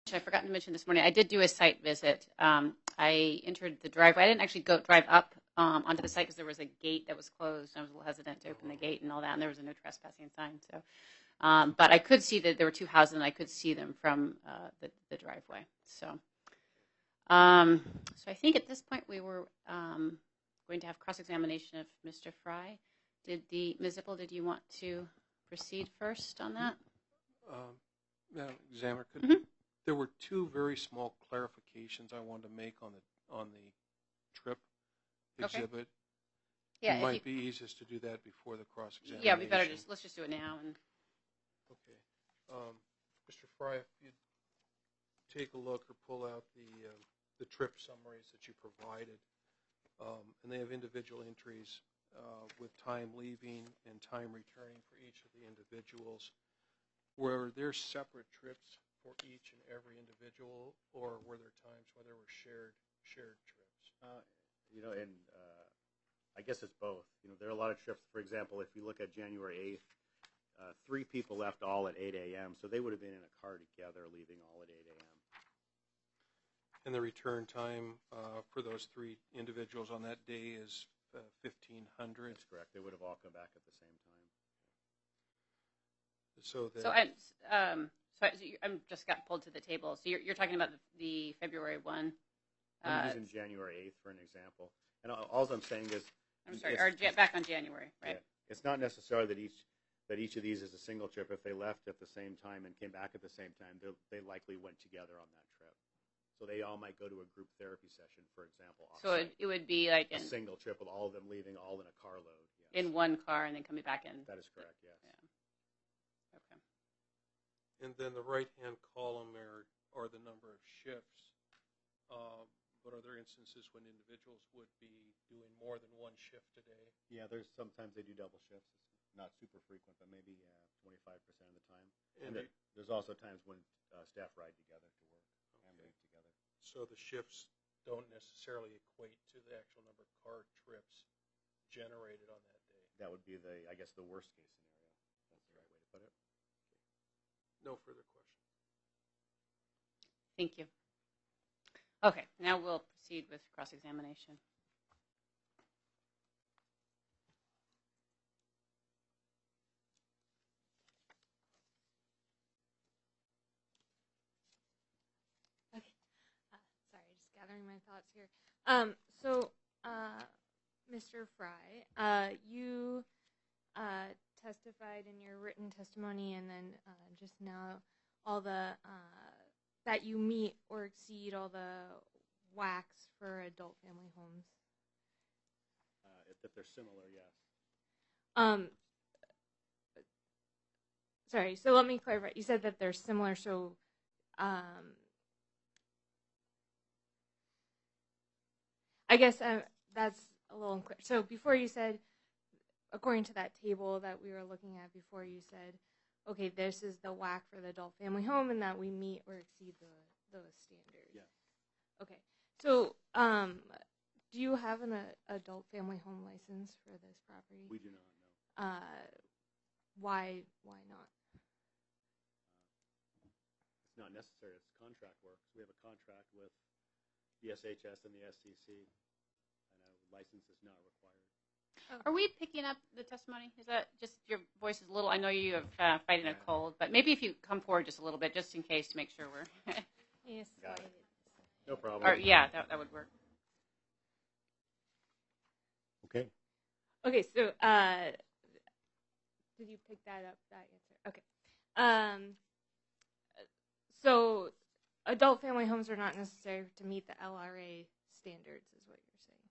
I forgot to mention this morning, I did do a site visit. I entered the driveway. I didn't actually go drive up onto the site because there was a gate that was closed. I was a little hesitant to open the gate and all that, and there was a no trespassing sign. So, but I could see that there were two houses, and I could see them from the driveway. So, so I think at this point we were going to have cross-examination of Mr. Fry. Ms. Zippel, did you want to proceed first on that? Madam Examiner, there were two very small clarifications I wanted to make on the trip exhibit. Okay. Yeah, it might be easiest to do that before the cross-examination. Yeah, we better let's just do it now. Okay, Mr. Fry, if you take a look or pull out the trip summaries that you provided, and they have individual entries with time leaving and time returning for each of the individuals. Were there separate trips for each and every individual, or were there times where there were shared trips? I guess it's both. There are a lot of trips. For example, if you look at January 8th, 3 people left all at 8 a.m., so they would have been in a car together, leaving all at 8 a.m. And the return time for those 3 individuals on that day is 1500. That's correct. They would have all come back at the same time. So I'm just got pulled to the table. So you're talking about the February 1. I'm using January 8th for an example. And all I'm saying is... I'm sorry, back on January, right? Yeah, it's not necessarily that each of these is a single trip. If they left at the same time and came back at the same time, they likely went together on that trip. So they all might go to a group therapy session, for example. So it would be like a single trip with all of them leaving all in a carload. Yes. In one car and then coming back in. That is correct, yes. Yeah. Okay. And then the right-hand column are the number of shifts. But are there instances when individuals would be doing more than one shift a day? Yeah, sometimes they do double shifts. It's not super frequent, but maybe 25% of the time. And there's also times when staff ride together to work and leave together. So the shifts don't necessarily equate to the actual number of car trips generated on that day. That would be the worst case scenario. That's the right way to put it. Okay. No further questions. Thank you. Okay, now we'll proceed with cross-examination. Okay. Sorry, just gathering my thoughts here. Mr. Fry, you testified in your written testimony and then just now all the that you meet or exceed all the WACs for adult family homes. If they're similar, yes. Sorry, so let me clarify. You said that they're similar, so I guess that's a little unclear. So before you said, according to that table that we were looking at before, you said, okay, this is the WAC for the adult family home and that we meet or exceed those standards. Yeah. Okay. So do you have an adult family home license for this property? We do not, no. Why not? It's not necessary. It's contract work. We have a contract with the SHS and the SCC, and a license is not required. Are we picking up the testimony? Is that just your voice is a little? I know you have fighting a cold, but maybe if you come forward just a little bit, just in case, to make sure we're. Yes. No problem. Or, yeah, that would work. Okay. Okay. So, did you pick that up? That answer. Okay. So, adult family homes are not necessary to meet the LRA standards, is what you're saying.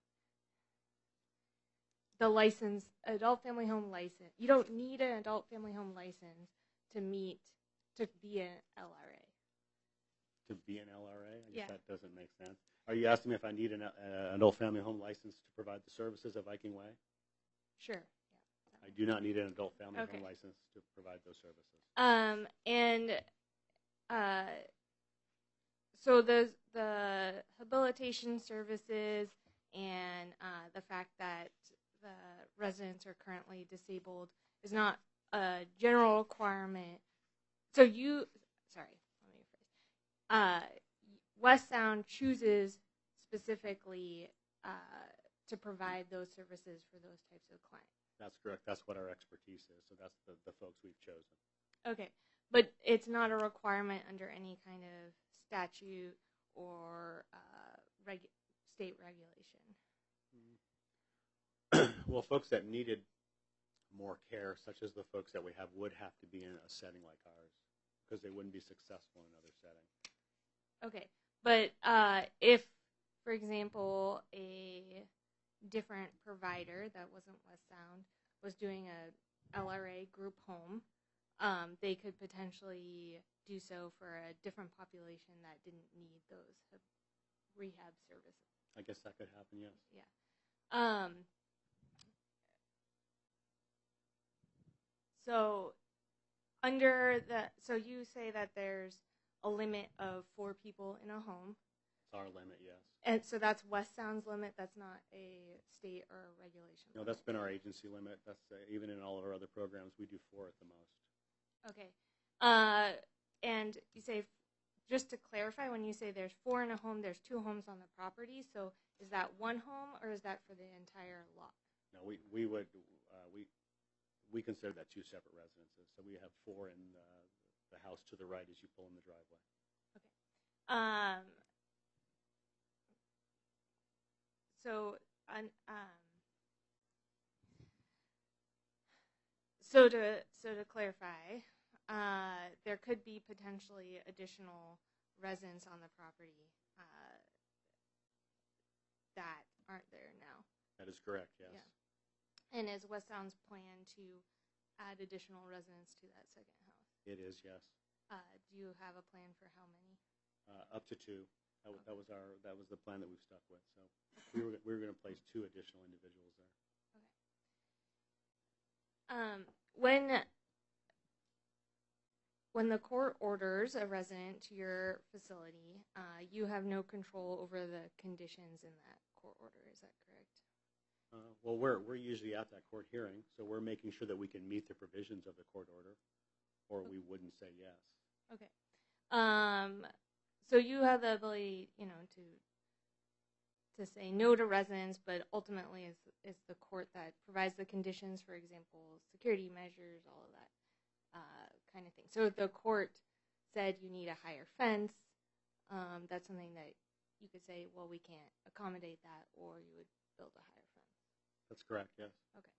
The license, adult family home license. You don't need an adult family home license to be an LRA. To be an LRA? I guess Yeah. that doesn't make sense. Are you asking me if I need an adult family home license to provide the services of Viking Way? Sure. Yeah. I do not need an adult family home license to provide those services. So the habilitation services and the fact that the residents are currently disabled is not a general requirement. So West Sound chooses specifically to provide those services for those types of clients. That's correct. That's what our expertise is. So that's the folks we've chosen. Okay, but it's not a requirement under any kind of statute or state regulation. Well, folks that needed more care, such as the folks that we have, would have to be in a setting like ours because they wouldn't be successful in another setting. Okay, but if, for example, a different provider that wasn't West Sound was doing a LRA group home, they could potentially do so for a different population that didn't need those rehab services. I guess that could happen, yes. Yeah. So so you say that there's a limit of 4 people in a home. It's our limit, yes. And so that's West Sound's limit. That's not a state or a regulation. No, that's been our agency limit. That's even in all of our other programs, we do 4 at the most. Okay. And you say, just to clarify, when you say there's 4 in a home, there's 2 homes on the property. So is that one home or is that for the entire lot? No, we consider that 2 separate residences. So we have 4 in the house to the right as you pull in the driveway. Okay. So to clarify, there could be potentially additional residents on the property that aren't there now. That is correct, yes. Yeah. And is West Sound's plan to add additional residents to that second house? It is, yes. Do you have a plan for how many? Up to 2. That was the plan that we've stuck with. So we were going to place 2 additional individuals there. Okay. When the court orders a resident to your facility, you have no control over the conditions in that court order. Is that correct? Well, we're usually at that court hearing, so we're making sure that we can meet the provisions of the court order, or we wouldn't say yes. Okay. So you have the ability, to say no to residents, but ultimately it's the court that provides the conditions, for example, security measures, all of that kind of thing. So if the court said you need a higher fence, that's something that you could say, well, we can't accommodate that, or you would build a higher fence. That's correct, yes. Okay.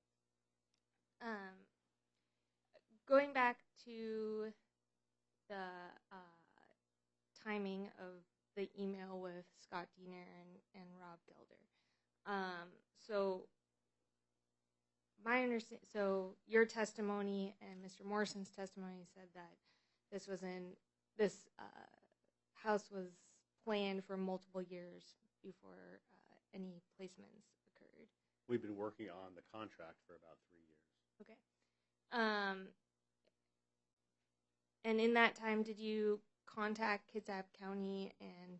Going back to the timing of the email with Scott Diener and Rob Gelder. So your testimony and Mr. Morrison's testimony said that this house was planned for multiple years before any placements occurred. We've been working on the contract for about 3 years. Okay. And in that time, did you contact Kitsap County and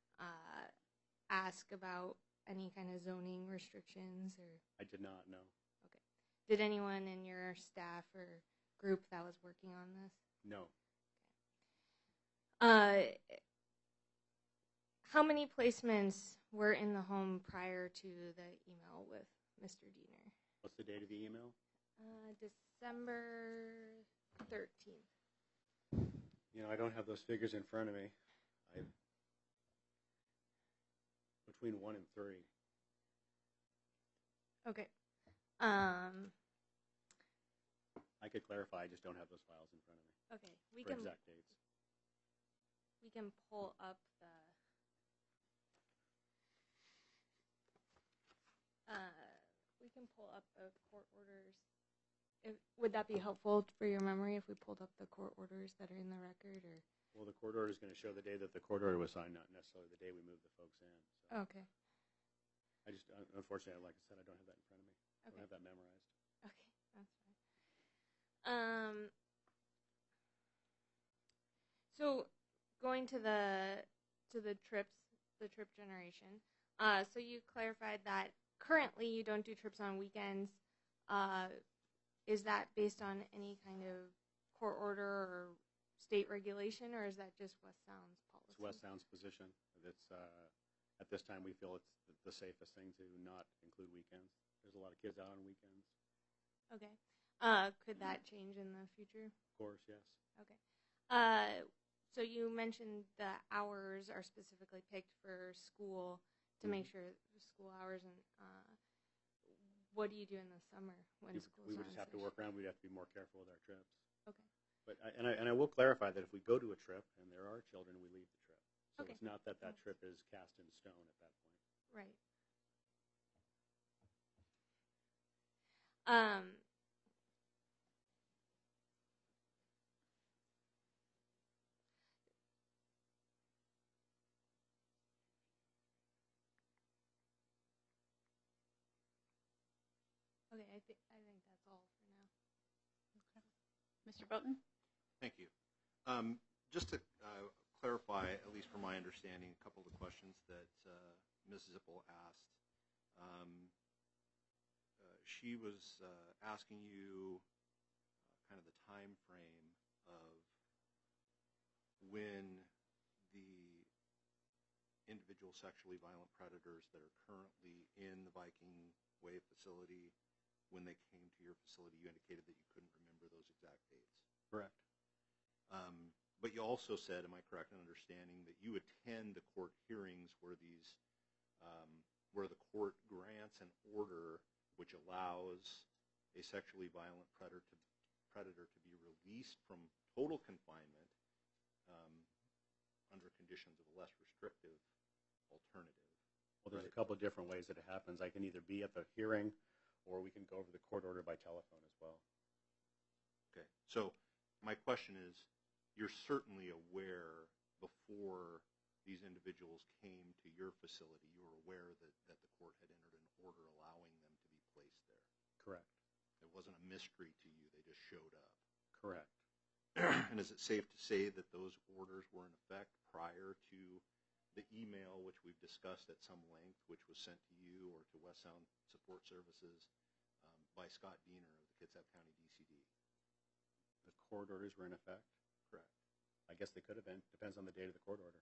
ask about any kind of zoning restrictions? Or I did not, no. Okay. Did anyone in your staff or group that was working on this? No. How many placements were in the home prior to the email with Mr. Diener? What's the date of the email? December 13th. I don't have those figures in front of me. Between 1 and 3. Okay. I could clarify. I just don't have those files in front of me. Okay. For exact dates. We can pull up the court orders. Would that be helpful for your memory if we pulled up the court orders that are in the record? Or? Well, the court order is going to show the day that the court order was signed, not necessarily the day we moved the folks in. So. Okay. I just, unfortunately, like I said, I don't have that in front of me. I don't have that memorized. Okay, that's fine. So going to the trip generation. So you clarified that currently you don't do trips on weekends. Is that based on any kind of court order or state regulation, or is that just West Sound's policy? That's West Sound's position. That's at this time we feel it's the safest thing to not include weekends. There's a lot of kids out on weekends. Okay. Could that change in the future? Of course, yes. Okay. So you mentioned the hours are specifically picked for school to make sure school hours, and what do you do in the summer when school's We would not just in have to session? work around. We'd have to be more careful with our trips. Okay. But I will clarify that if we go to a trip and there are children, we leave the trip. So Okay. it's not that trip is cast in stone at that point. Right. Okay, I think that's all for now. Mr. Broughton? Thank you. Just to clarify, at least from my understanding, a couple of the questions that Ms. Zippel asked. She was asking you kind of the time frame of when the individual sexually violent predators that are currently in the Viking Way facility, when they came to your facility. You indicated that you couldn't remember those exact dates. Correct. But you also said, am I correct in understanding, that you attend the court hearings where these, where the court grants an order which allows a sexually violent predator to be released from total confinement under conditions of a less restrictive alternative? Well, there's a couple of different ways that it happens. I can either be at the hearing, or we can go over the court order by telephone as well. Okay. So my question is, you're certainly aware before these individuals came to your facility, you were aware that the court had entered an order allowing them to be placed there? Correct. It wasn't a mystery to you. They just showed up. Correct. And is it safe to say that those orders were in effect prior to the email which we've discussed at some length, which was sent to you or to West Sound Support Services by Scott Diener of the Kitsap County DCD? The court orders were in effect? Correct. I guess they could have been. Depends on the date of the court order.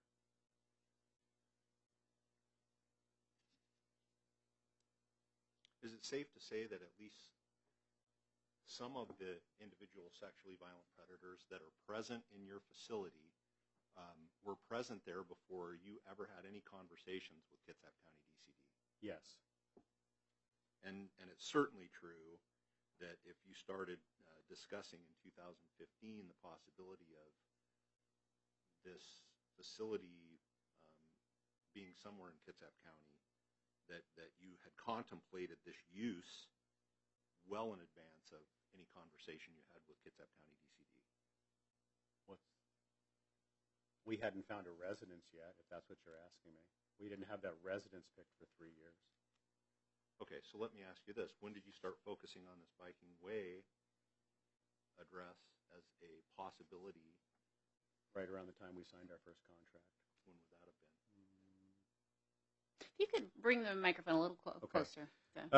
Is it safe to say that at least some of the individual sexually violent predators that are present in your facility were present there before you ever had any conversations with Kitsap County DCD? Yes. And it's certainly true that if you started discussing in 2015 the possibility of this facility being somewhere in Kitsap County, that you had contemplated this use well in advance of any conversation you had with Kitsap County DCD. We hadn't found a residence yet, if that's what you're asking me. We didn't have that residence picked for 3 years. Okay, so let me ask you this. When did you start focusing on this Viking Way address as a possibility? Right around the time we signed our first contract. When would that have been? If you could bring the microphone a little closer.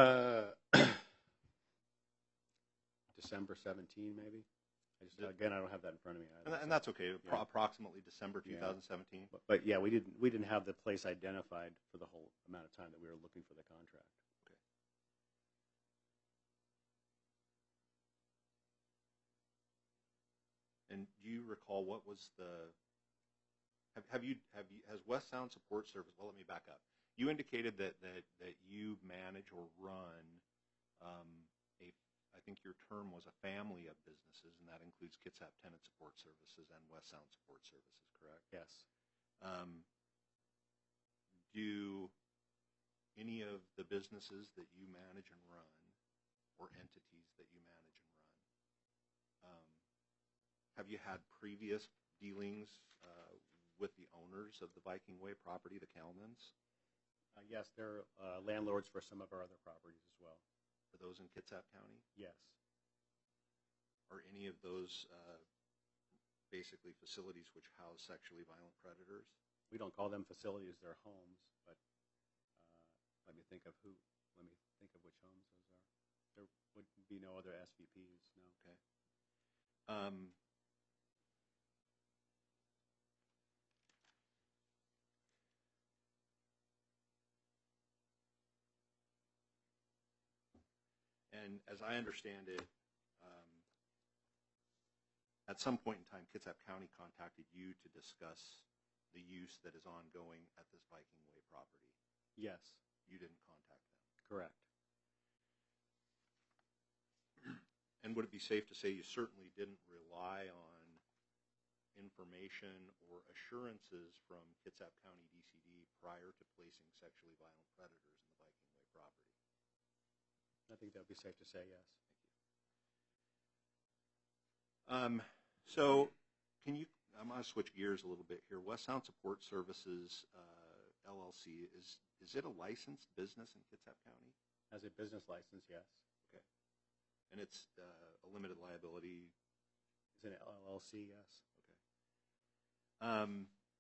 December 17, maybe? Again, I don't have that in front of me either. And that's okay. Yeah. Approximately December 2017. But yeah, we didn't have the place identified for the whole amount of time that we were looking for the contract. Okay. And do you recall what was the? Has West Sound Support Service? Well, let me back up. You indicated that you manage or run I think your term was a family of businesses, and that includes Kitsap Tenant Support Services and West Sound Support Services, correct? Yes. Do any of the businesses that you manage and run, or entities that you manage and run, have you had previous dealings with the owners of the Viking Way property, the Kalmans? Yes, they're landlords for some of our other properties as well. Are those in Kitsap County? Yes. Are any of those basically facilities which house sexually violent predators? We don't call them facilities; they're homes. But let me think of which homes those are. There would be no other SVPs. No. Okay. And as I understand it, at some point in time, Kitsap County contacted you to discuss the use that is ongoing at this Viking Way property. Yes, You didn't contact them. correct. And would it be safe to say you certainly didn't rely on information or assurances from Kitsap County DCD prior to placing sexually violent predators in the Viking Way property? I think that would be safe to say yes. So can you, I'm going to switch gears a little bit here. West Sound Support Services, LLC, is it a licensed business in Kitsap County? As a business license, yes. Okay. And it's a limited liability? Is it an LLC? Yes. Okay.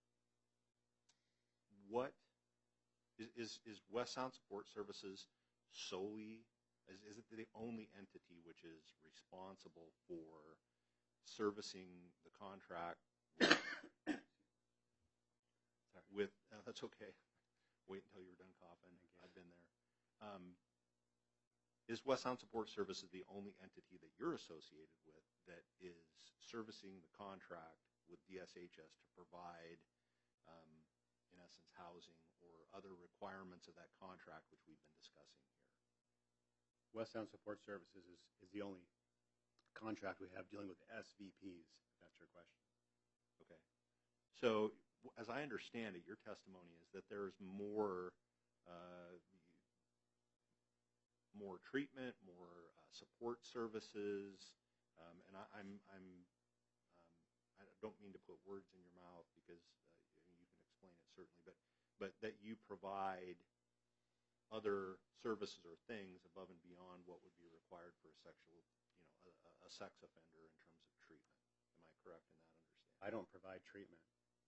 What is West Sound Support Services solely, is it the only entity which is responsible for servicing the contract with that's okay. Wait until you're done coughing. I've been there. Is West Sound Support Services the only entity that you're associated with that is servicing the contract with DSHS to provide, in essence, housing or other requirements of that contract which we've been discussing here? West Sound Support Services is the only contract we have dealing with SVPs, if that's your question. Okay. So as I understand it, your testimony is that there's more treatment, more support services, and I don't mean to put words in your mouth because you can explain it certainly, but that you provide other services or things above and beyond what would be required for a sexual, a sex offender in terms of treatment. Am I correct in that understanding? I don't provide treatment.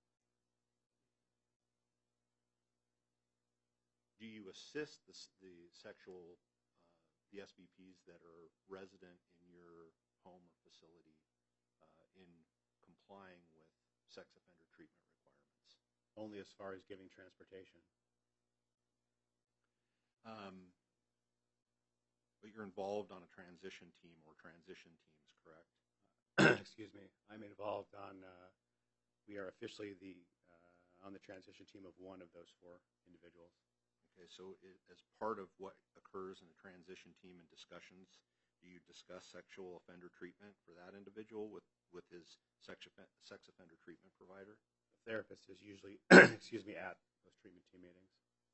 Do you assist the sexual, the SVPs that are resident in your home or facility in complying with sex offender treatment requirements? Only as far as giving transportation. But you're involved on a transition team or transition teams, correct? Excuse me. I'm involved on, we are officially on the transition team of one of those 4 individuals. Okay, so as part of what occurs in a transition team and discussions, do you discuss sexual offender treatment for that individual with his sex offender treatment provider? The therapist is usually, excuse me, at those treatment team meetings.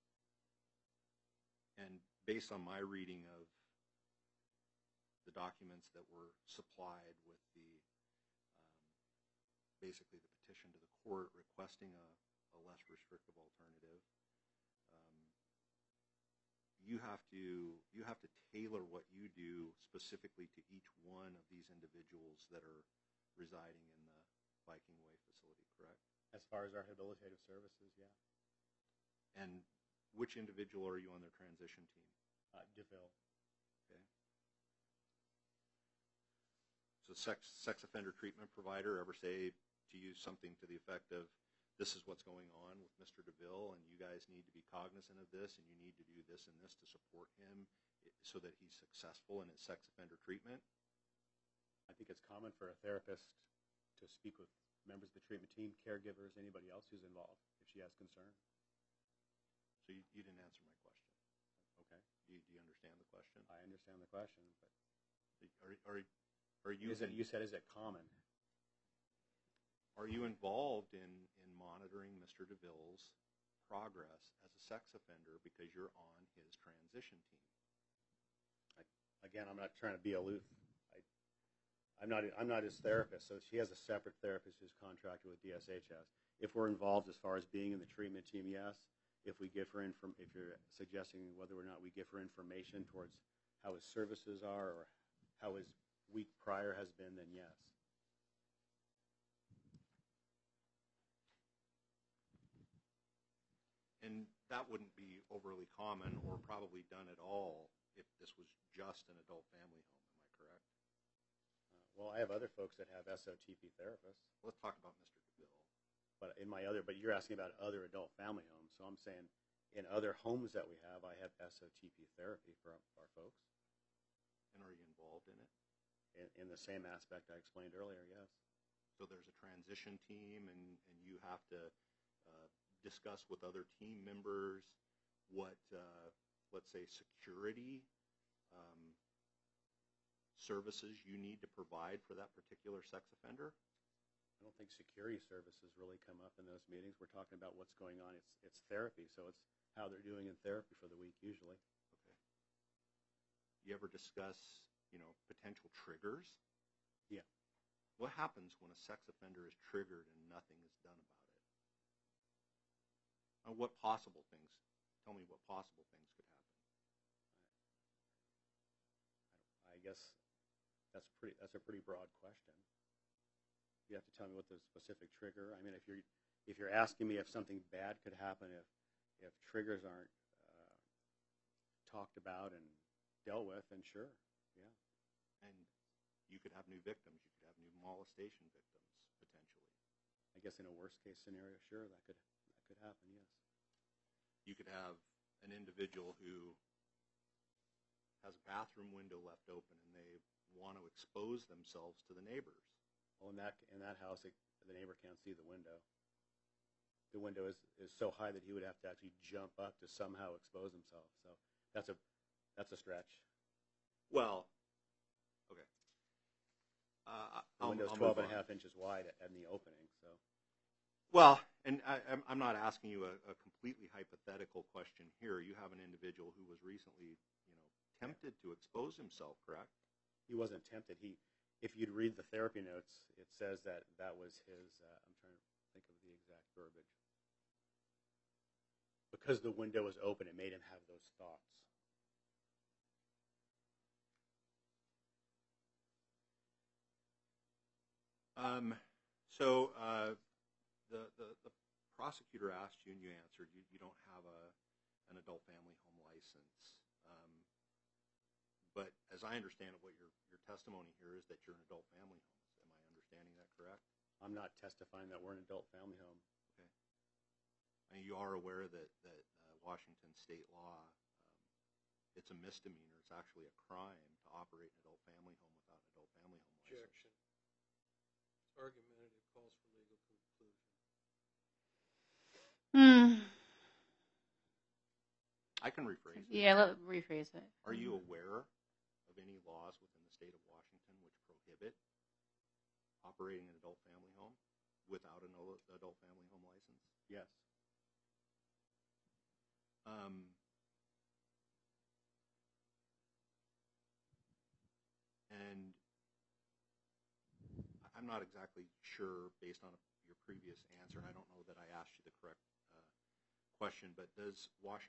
And based on my reading of the documents that were supplied with the basically the petition to the court requesting a less restrictive alternative, you have to tailor what you do specifically to each one of these individuals that are residing in the Viking Way facility, correct? As far as our rehabilitative services, yeah. And which individual are you on their transition team? DeVille. Okay. So sex offender treatment provider ever say to you something to the effect of, this is what's going on with Mr. DeVille, and you guys need to be cognizant of this, and you need to do this and this to support him so that he's successful in his sex offender treatment? I think it's common for a therapist to speak with members of the treatment team, caregivers, anybody else who's involved, if she has concern. So you didn't answer my question. Okay. Do you understand the question? I understand the question, but are you? You said, is it common? Are you involved in monitoring Mr. DeVille's progress as a sex offender because you're on his transition team? Again, I'm not trying to be aloof. I'm not his therapist, so she has a separate therapist who's contracted with DSHS. If we're involved as far as being in the treatment team, yes. If we give her if you're suggesting whether or not we give her information towards how his services are or how his week prior has been, then yes. And that wouldn't be overly common or probably done at all if this was just an adult family home. Am I correct? Well, I have other folks that have SOTP therapists. Let's talk about Mr. DeVille. But but you're asking about other adult family homes. So I'm saying in other homes that we have, I have SOTP therapy for our folks. And are you involved in it? In the same aspect I explained earlier, yes. So there's a transition team, and you have to discuss with other team members what, let's say, security services you need to provide for that particular sex offender? I don't think security services really come up in those meetings. We're talking about what's going on. It's therapy, so it's how they're doing in therapy for the week usually. Okay. You ever discuss, potential triggers? Yeah. What happens when a sex offender is triggered and nothing is done about it? Tell me what possible things could happen. I guess that's a pretty broad question. You have to tell me what the specific trigger. I mean, if you're asking me if something bad could happen if triggers aren't talked about and dealt with, then sure, yeah. And you could have new victims. You could have new molestation victims, potentially. I guess in a worst case scenario, sure, that could happen, yes. You could have an individual who has a bathroom window left open and they want to expose themselves to the neighbors. Well, in that house, the neighbor can't see the window. The window is so high that he would have to actually jump up to somehow expose himself. So that's a stretch. Well, okay. The window's 12 and a half inches wide at the opening. So. Well, and I'm not asking you a completely hypothetical question here. You have an individual who was recently, tempted to expose himself, correct? He wasn't tempted. If you'd read the therapy notes, it says that was his. I'm trying to think of the exact verbiage. Because the window was open, it made him have those thoughts. So the prosecutor asked you, and you answered. You don't have an adult family home license. But as I understand it, what your testimony here is that you're an adult family home. Am I understanding that correct? I'm not testifying that we're an adult family home. Okay. And you are aware that Washington state law, it's a misdemeanor. It's actually a crime to operate an adult family home without an adult family home license. Objection. It's argumentative, calls for legal conclusion. I can rephrase it. Yeah, rephrase it. Are you aware of any laws within the state of Washington which prohibit operating an adult family home without an adult family home license? Yes. And I'm not exactly sure, based on your previous answer, and I don't know that I asked you the correct question, but does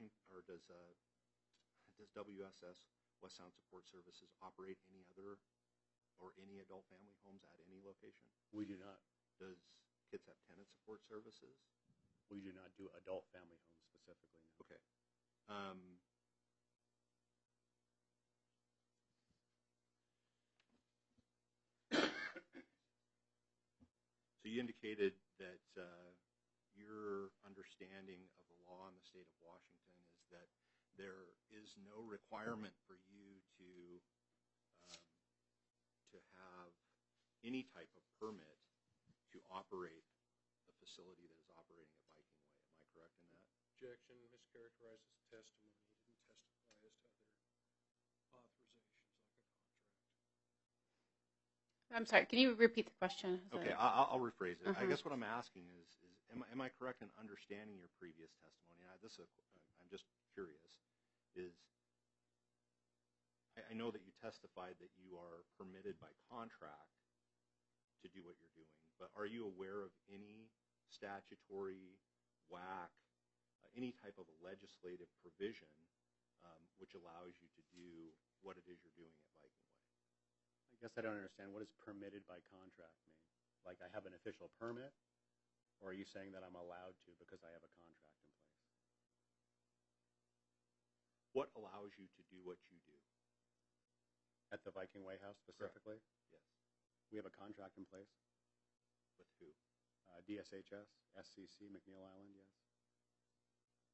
WSS, West Sound Support Services, operate any adult family homes at any location? We do not. Does KITS have tenant support services? We do not do adult family homes specifically. No. Okay. So you indicated that your understanding of the law in the state of Washington is that there is no requirement for you to have any type of permit to operate a facility that is operating at Viking Way. Am I correct in that? Objection, mischaracterizes testimony. He didn't testify as to other authorizations like a contract. I'm sorry. Can you repeat the question? Okay, I'll rephrase it. I guess what I'm asking is am I correct in understanding your previous testimony? And I'm just curious. I know that you testified that you are permitted by contract to do what you're doing, but are you aware of any statutory WAC, any type of a legislative provision which allows you to do what it is you're doing at Viking Way? I guess I don't understand. What does permitted by contract mean? Like I have an official permit? Or are you saying that I'm allowed to because I have a contract in place? What allows you to do what you do? At the Viking Way House specifically? Correct. Yes. We have a contract in place. With who? DSHS, SCC, McNeil Island, yes.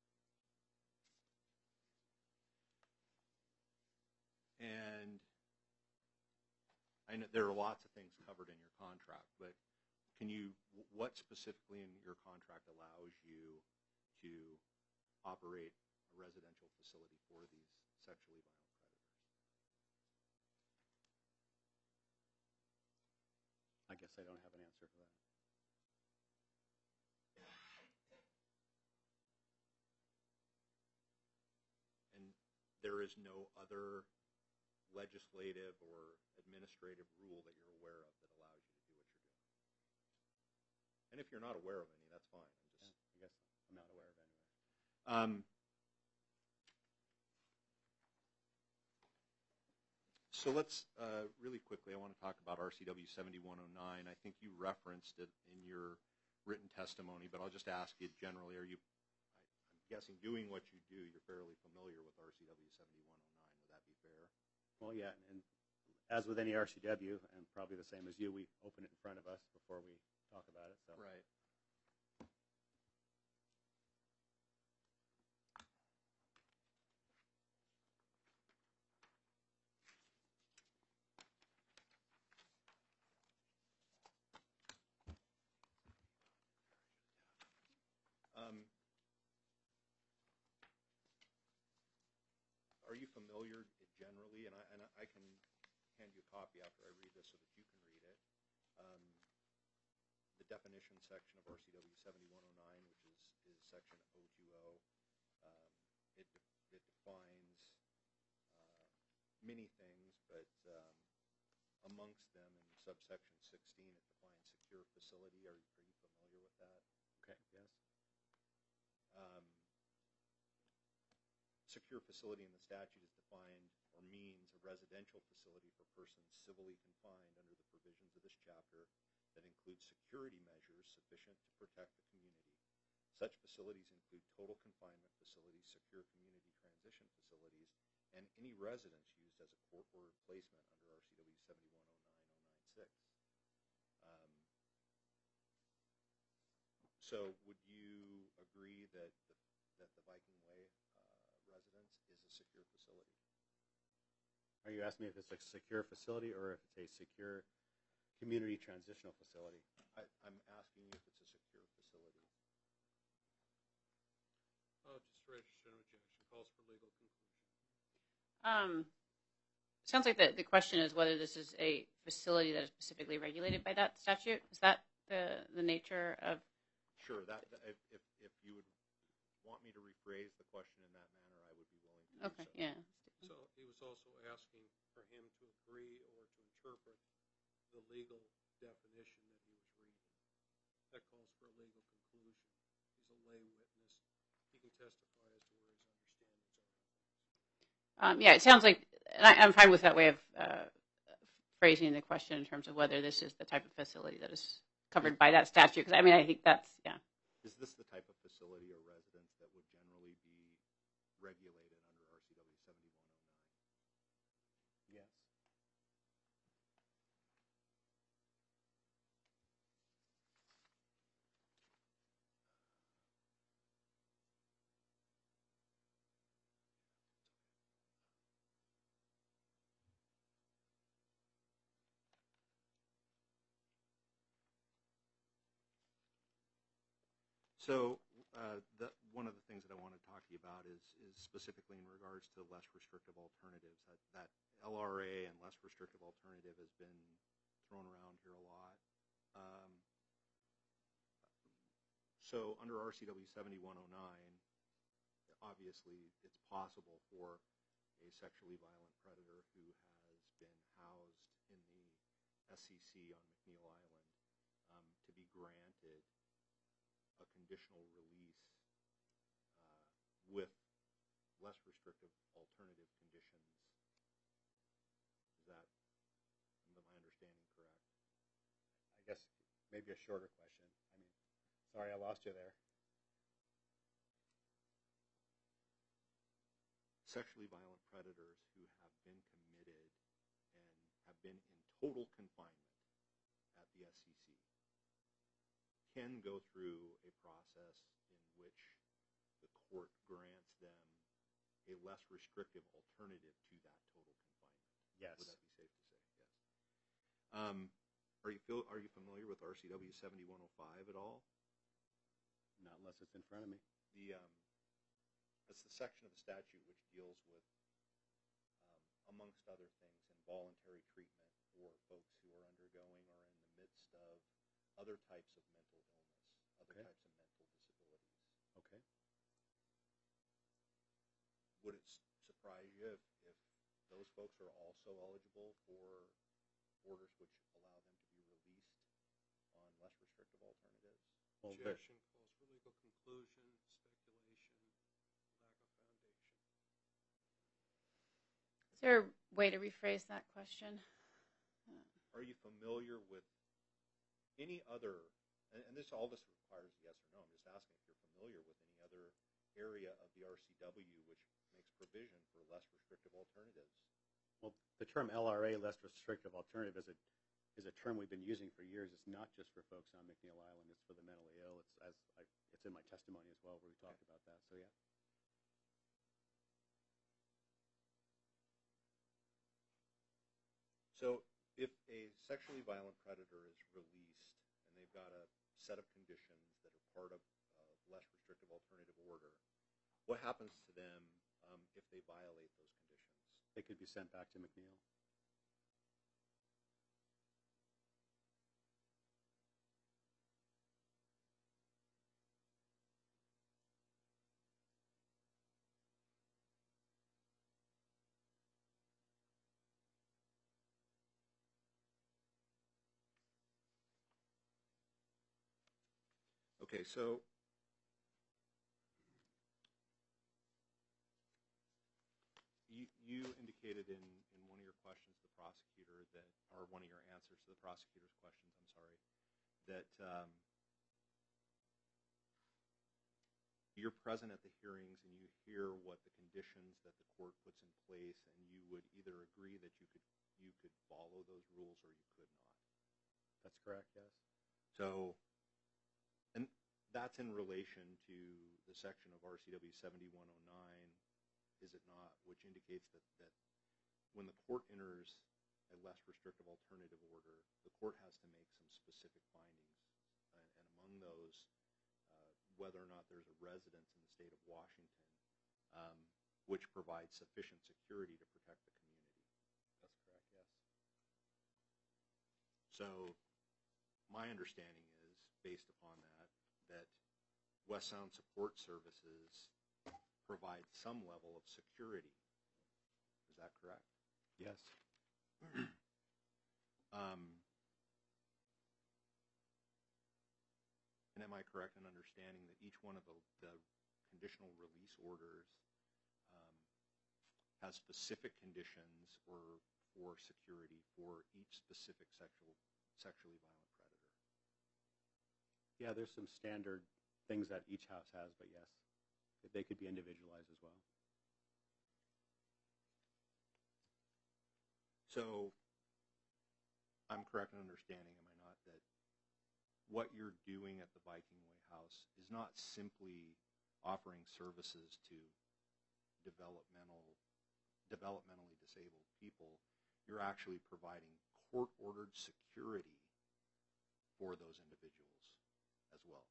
And I know there are lots of things covered in your contract, but what specifically in your contract allows you to operate a residential facility for these sexually violent predators? I guess I don't have an answer for that. And there is no other legislative or administrative rule that you're aware of that allows you to do what you're doing. And if you're not aware of any, that's fine. I guess I'm not aware of any. So let's really quickly, I want to talk about RCW 7109. I think you referenced it in your written testimony, but I'll just ask you generally, I'm guessing doing what you do, you're fairly familiar with RCW 7109. Would that be fair? Well, yeah, and as with any RCW, and probably the same as you, we open it in front of us before we talk about it. So. Right. Are you familiar generally, and I can hand you a copy after I read this so that you can read it, the definition section of RCW 7109, which is section 020. It defines many things, but amongst them in subsection 16, it defines secure facility. Are you familiar with that? Okay, yes. Secure facility in the statute is defined or means a residential facility for persons civilly confined under the provisions of this chapter that include security measures sufficient to protect the community. Such facilities include total confinement facilities, secure community transition facilities, and any residence used as a court-ordered placement under RCW 7109-096. So would you agree that the Viking Way residence is a secure facility? Are you asking me if it's a secure facility or if it's a secure community transitional facility? I'm asking you if it's a secure facility. Just registered objection. Calls for legal conclusion. Sounds like the question is whether this is a facility that is specifically regulated by that statute. Is that the nature of? Sure. If you would want me to rephrase the question in that manner, I would be willing to do Okay. so. Yeah. So he was also asking for him to agree or to interpret the legal definition that he was reading. That calls for a legal conclusion. He's a lay witness. He can testify as to where his understandings are. Yeah, it sounds like, and I'm fine with that way of phrasing the question in terms of whether this is the type of facility that is covered by that statute. Because I think that's, yeah. Is this the type of facility or residence that would generally be regulated under RCW 7109? Yes. So one of the things that I want to talk to you about is specifically in regards to less restrictive alternatives. That LRA and less restrictive alternative has been thrown around here a lot. So under RCW 7109, obviously it's possible for a sexually violent predator who has been housed in the SCC on McNeil Island to be granted a conditional release with less restrictive alternative conditions. Am I understanding correct? I guess maybe a shorter question. Sorry, I lost you there. Sexually violent predators who have been committed and have been in total confinement at the SCC can go through a process in which the court grants them a less restrictive alternative to that total confinement. Yes. Would that be safe to say? Yes. Are you familiar with RCW 7105 at all? Not unless it's in front of me. It's the section of the statute which deals with, amongst other things, involuntary treatment for folks who are undergoing or in the midst of other types of mental illness, other Okay. types of mental disabilities. Okay. Would it surprise you if those folks are also eligible for orders which allow them to be released on less restrictive alternatives? Well, there- Objection calls for legal conclusion, speculation, lack of foundation. Is there a way to rephrase that question? Are you familiar with any other, and all this requires yes or no, I'm just asking if you're familiar with any other area of the RCW which makes provision for less restrictive alternatives? well, the term LRA, less restrictive alternative, is a term we've been using for years. It's not just for folks on McNeil Island. It's for the mentally ill. It's in my testimony as well where we talked about that. So, yeah. So if a sexually violent predator is released and they've got a set of conditions that are part of a less restrictive alternative order, what happens to them if they violate those conditions? They could be sent back to McNeil. Okay, so you indicated in one of your questions to the prosecutor that, or one of your answers to the prosecutor's questions, I'm sorry, that you're present at the hearings and you hear what the conditions that the court puts in place, and you would either agree that you could follow those rules or you could not. That's correct, yes. So, and that's in relation to the section of RCW 7109, is it not, which indicates that when the court enters a less restrictive alternative order, the court has to make some specific findings, and among those, whether or not there's a residence in the state of Washington, which provides sufficient security to protect the community. That's correct, yes. So my understanding is, based upon that West Sound Support Services provide some level of security. Is that correct? Yes. And am I correct in understanding that each one of the conditional release orders has specific conditions for security for each specific sexually violent predator? Yeah, there's some standard things that each house has, but yes, they could be individualized as well. So I'm correct in understanding, am I not, that what you're doing at the Viking Way House is not simply offering services to developmentally disabled people. You're actually providing court-ordered security for those individuals as well.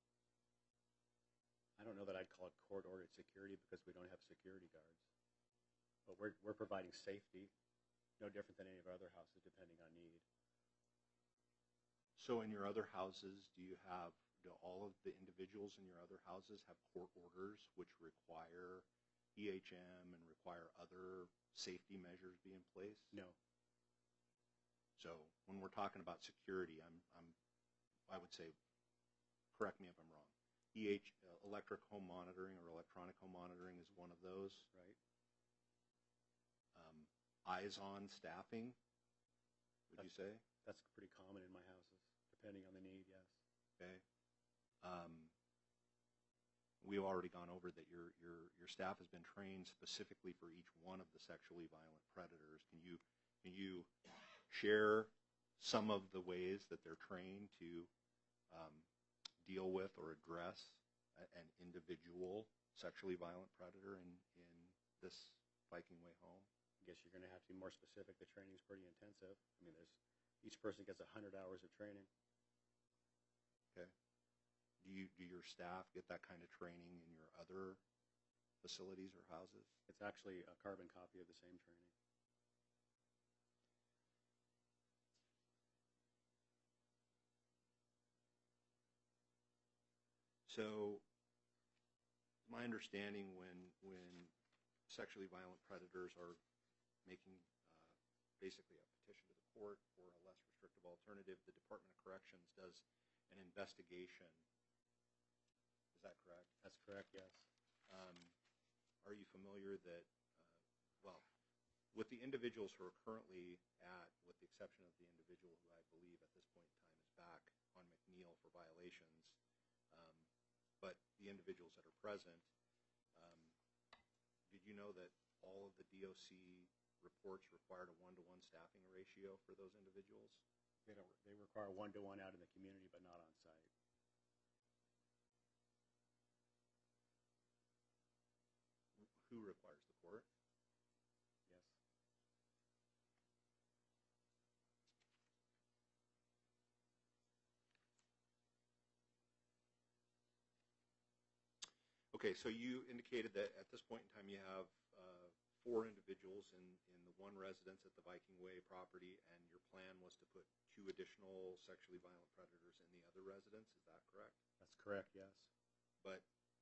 I don't know that I'd call it court-ordered security because we don't have security guards. But we're providing safety, no different than any of our other houses, depending on need. So in your other houses, do all of the individuals in your other houses have court orders which require EHM and require other safety measures be in place? No. So when we're talking about security, I would say, correct me if I'm wrong, electric home monitoring or electronic home monitoring is one of those. Right. Eyes-on staffing, would you say? That's pretty common in my houses, depending on the need, yes. Okay. We've already gone over that your staff has been trained specifically for each one of the sexually violent predators. Can you share some of the ways that they're trained to deal with or address an individual sexually violent predator in this Viking Way home? I guess you're going to have to be more specific. The training's pretty intensive. I mean, Each person gets 100 hours of training. Okay. Do your staff get that kind of training in your other facilities or houses? It's actually a carbon copy of the same training. So, my understanding when sexually violent predators are making basically a petition to the court for a less restrictive alternative, the Department of Corrections does an investigation. Is that correct? That's correct, yes. Are you familiar that, with the individuals who are currently with the exception of the individual who I believe at this point in time is back on McNeil for violations, but the individuals that are present, did you know that all of the DOC reports required a 1-to-1 staffing ratio for those individuals? They require 1-to-1 out in the community, but not on site. Who requires the court? Yes. Okay, so you indicated that at this point in time you have 4 individuals in the one residence at the Viking Way property, and your plan was to put 2 additional sexually violent predators in the other residence. Is that correct? That's correct, yes. But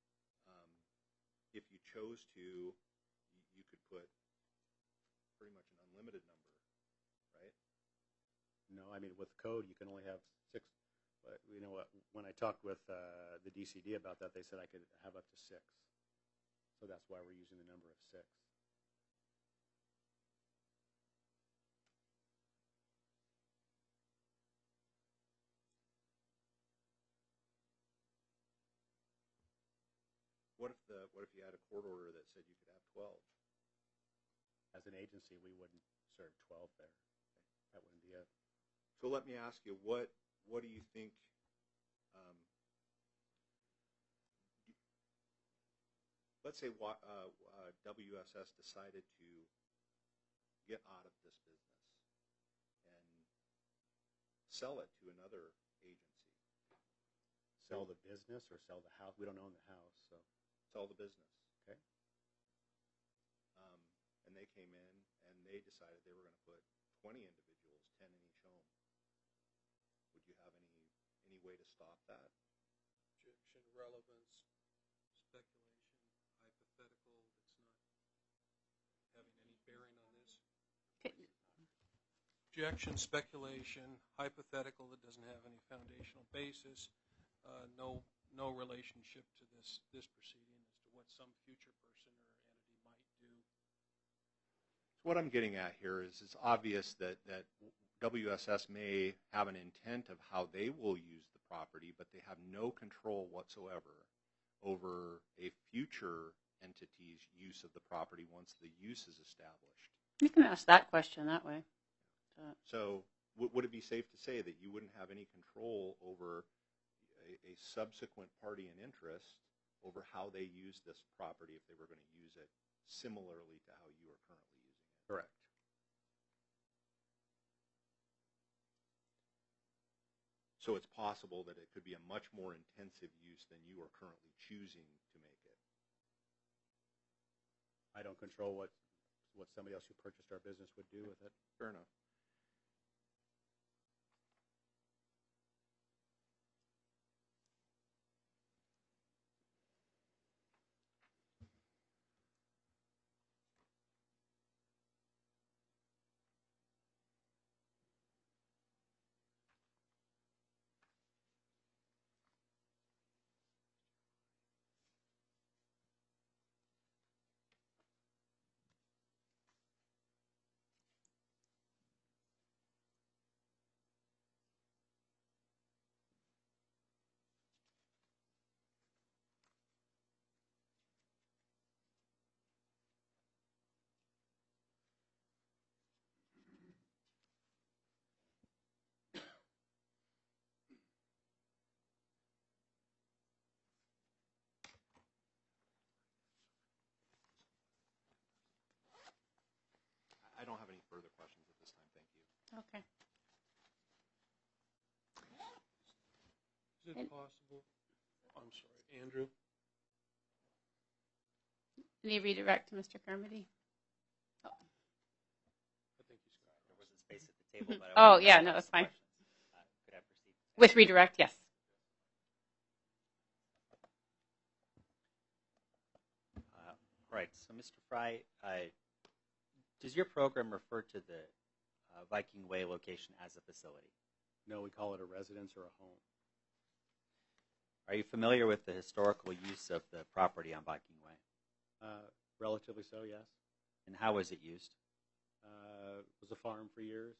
if you chose to, you could put pretty much an unlimited number, right? No, I mean, with code, you can only have 6. But you know what? When I talked with the DCD about that, they said I could have up to 6. So that's why we're using the number of 6. What if you had a court order that said you could have 12? As an agency, we wouldn't serve 12 there. That wouldn't be it. So let me ask you, what do you think? Let's say WSS decided to get out of this business and sell it to another agency. Sell the business or sell the house? We don't own the house, so. Sell the business. Okay. And they came in and they decided they were going to put 20 individuals, 10 in each home. Would you have any way to stop that? Objection, relevance, speculation, hypothetical, that's not having any bearing on this. Objection, speculation, hypothetical that doesn't have any foundational basis, no relationship to this proceeding as to what some future person or entity might do. So what I'm getting at here is it's obvious that WSS may have an intent of how they will use the property, but they have no control whatsoever over a future entity's use of the property once the use is established. You can ask that question that way. So would it be safe to say that you wouldn't have any control over a subsequent party in interest over how they use this property if they were going to use it similarly to how you are currently using it? Correct. So it's possible that it could be a much more intensive use than you are currently choosing to make it. I don't control what somebody else who purchased our business would do with it. Fair enough. I don't have any further questions at this time. Thank you. Okay. it And- possible? I'm sorry, Andrew? Any redirect to Mr. Carmody? I think he's got it. There wasn't space at the table, but Oh, wanted to yeah, ask no, some that's fine. questions. Could I proceed? With redirect, yes. Right. So, Mr. Fry, does your program refer to the Viking Way location as a facility? No, we call it a residence or a home. Are you familiar with the historical use of the property on Viking Way? Relatively so, yes. And how was it used? It was a farm for years.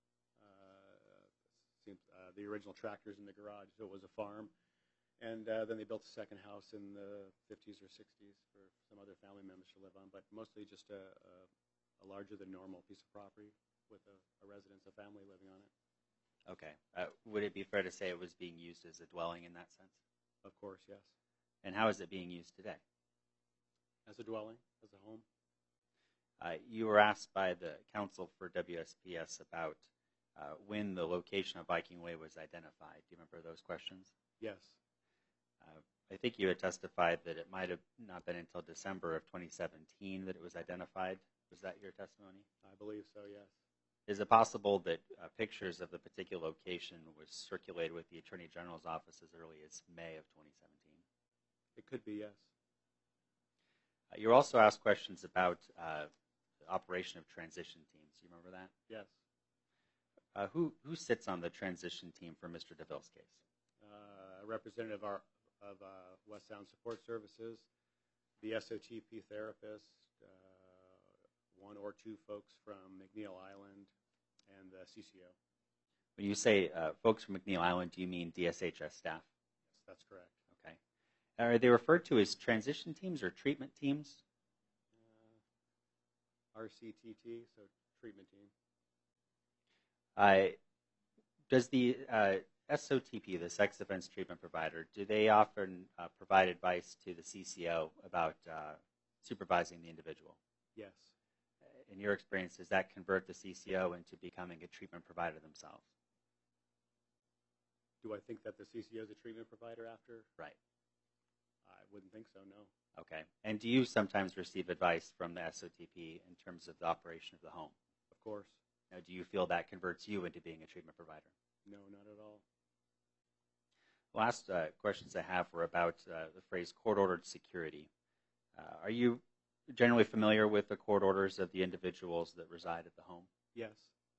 The original tractors in the garage, so it was a farm. And then they built a second house in the 50s or 60s for some other family members to live on, but mostly just a larger than normal piece of property with a residence, a family living on it. Okay. Would it be fair to say it was being used as a dwelling in that sense? Of course, yes. And how is it being used today? As a dwelling, as a home. You were asked by the counsel for WSPS about when the location of Viking Way was identified. Do you remember those questions? Yes. I think you had testified that it might have not been until December of 2017 that it was identified. Was that your testimony? I believe so, yes. Is it possible that pictures of the particular location was circulated with the Attorney General's office as early as May of 2017? It could be, yes. You were also asked questions about the operation of transition teams. Do you remember that? Yes. Who sits on the transition team for Mr. DeVille's case? A representative of West Sound Support Services, the SOTP therapist, one or two folks from McNeil Island, and the CCO. When you say folks from McNeil Island, do you mean DSHS staff? Yes, that's correct. Okay. Are they referred to as transition teams or treatment teams? RCTT, so treatment team. Does the SOTP, the Sex Offense Treatment Provider, do they often provide advice to the CCO about supervising the individual? Yes. In your experience, does that convert the CCO into becoming a treatment provider themselves? Do I think that the CCO is a treatment provider after? Right. I wouldn't think so, no. Okay. And do you sometimes receive advice from the SOTP in terms of the operation of the home? Of course. Now, do you feel that converts you into being a treatment provider? No, not at all. Last questions I have were about the phrase court-ordered security. Are you generally familiar with the court orders of the individuals that reside at the home? Yes.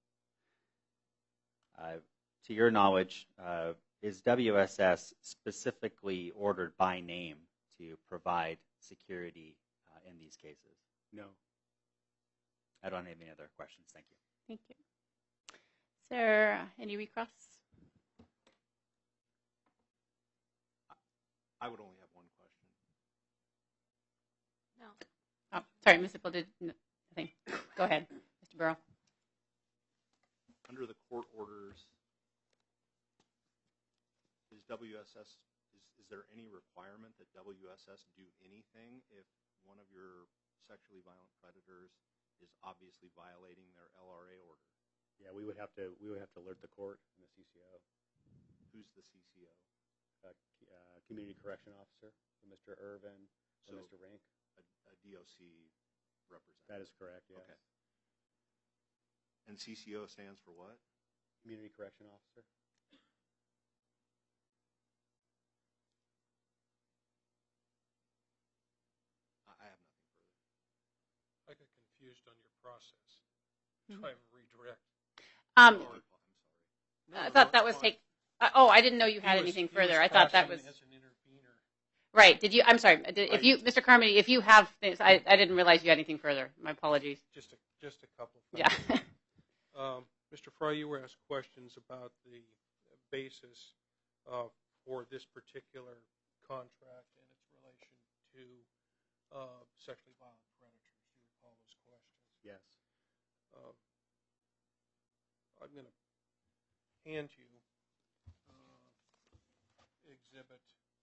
To your knowledge, is WSS specifically ordered by name to provide security in these cases? No. I don't have any other questions. Thank you. Thank you. Is there any recross? I would only have one question. No. Oh, sorry, Ms. Sippel did nothing. Go ahead, Mr. Burrow. Under the court orders, is there any requirement that WSS do anything if one of your sexually violent predators is obviously violating their LRA order? Yeah, we would have to alert the court and the CCO. Who's the CCO? Community Correction Officer, Mr. Irvin or So Mr. Rank. A DOC representative. That is correct, yes. Okay. And CCO stands for what? Community Correction Officer. I have nothing further. I got confused on your process. Try and redirect. Um, I'm sorry. I thought that was take. I didn't know you had anything further. I thought that was As an intervener. right. Did you? I'm sorry. If you, Mr. Carmody, if you have things, I didn't realize you had anything further. My apologies. Just a couple. Yeah. Mr. Fry, you were asked questions about the basis for this particular contract and its relation to sexually violent predators. Do you recall those questions? Yes. I'm going to hand you Exhibit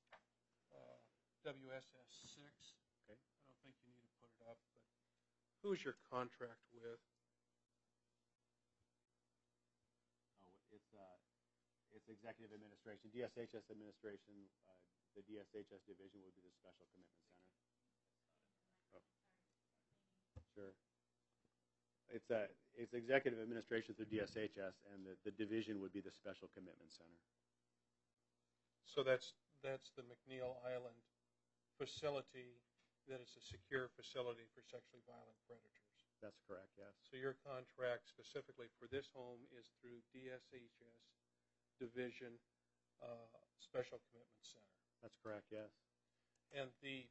WSS 6. Okay. I don't think you need to put it up, but who is your contract with? Oh, it's it's executive administration. DSHS administration, the DSHS division would be the Special Commitment Center. Oh. Sure. It's executive administration through DSHS, and the division would be the Special Commitment Center. So that's the McNeil Island facility, that is a secure facility for sexually violent predators. That's correct, yes. So your contract specifically for this home is through DSHS Division Special Commitment Center. That's correct, yes. And the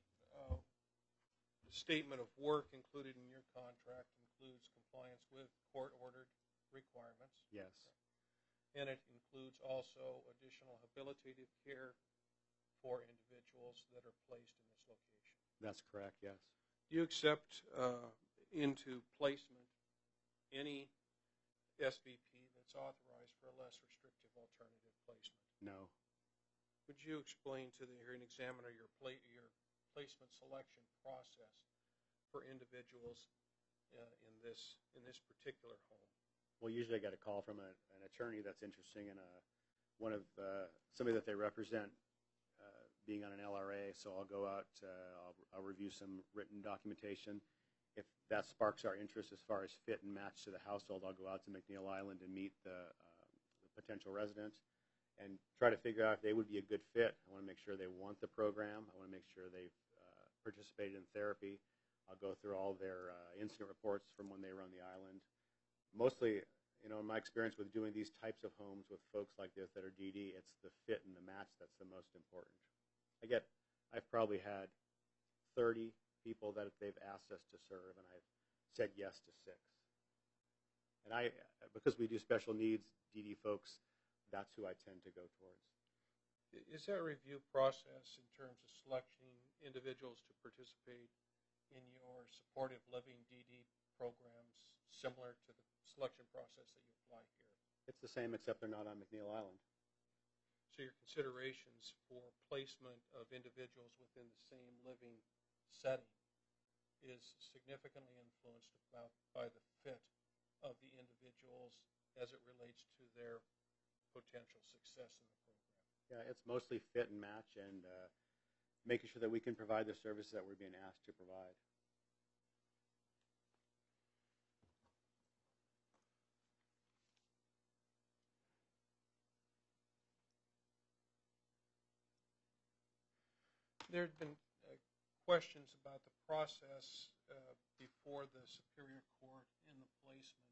statement of work included in your contract includes compliance with court-ordered requirements. Yes. And it includes also additional habilitative care for individuals that are placed in this location. That's correct, yes. Do you accept into placement any SVP that's authorized for a less restrictive alternative placement? No. Would you explain to the hearing examiner your placement selection process for individuals in this particular home? Well, usually I get a call from an attorney that's interesting in somebody that they represent being on an LRA. So I'll go out, I'll review some written documentation. If that sparks our interest as far as fit and match to the household, I'll go out to McNeil Island and meet the potential resident and try to figure out if they would be a good fit. I want to make sure they want the program. I want to make sure they've participated in therapy. I'll go through all their incident reports from when they were on the island. Mostly, in my experience with doing these types of homes with folks like this that are DD, it's the fit and the match that's the most important. I've probably had 30 people that they've asked us to serve, and I've said yes to 6. And because we do special needs DD folks, that's who I tend to go towards. Is that review process in terms of selecting individuals to participate in your supportive living DD programs similar to the selection process that you apply here? It's the same, except they're not on McNeil Island. So your considerations for placement of individuals within the same living setting is significantly influenced by the fit of the individuals as it relates to their potential success in the program. Yeah, it's mostly fit and match and making sure that we can provide the services that we're being asked to provide. There have been questions about the process before the Superior Court in the placement.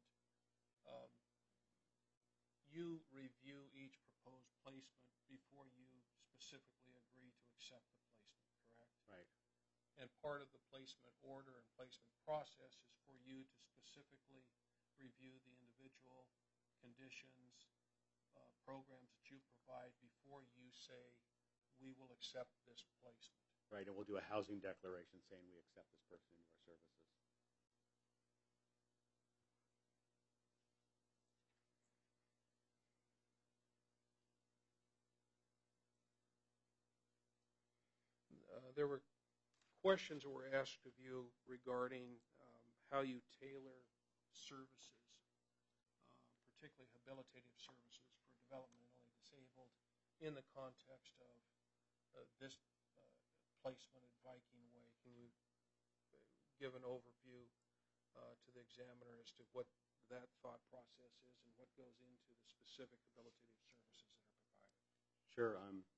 You review each proposed placement before you specifically agree to accept the placement, correct? Right. And part of the placement order and placement process is for you to specifically review the individual conditions, programs that you provide before you say, we will accept this placement. Right, and we'll do a housing declaration saying we accept this person into our services. There were questions that were asked of you regarding how you tailor services, particularly habilitative services for developmentally disabled in the context of this placement at Viking Way. Can you give an overview to the examiner as to what that thought process is and what goes into the specific habilitative services that are provided? Sure.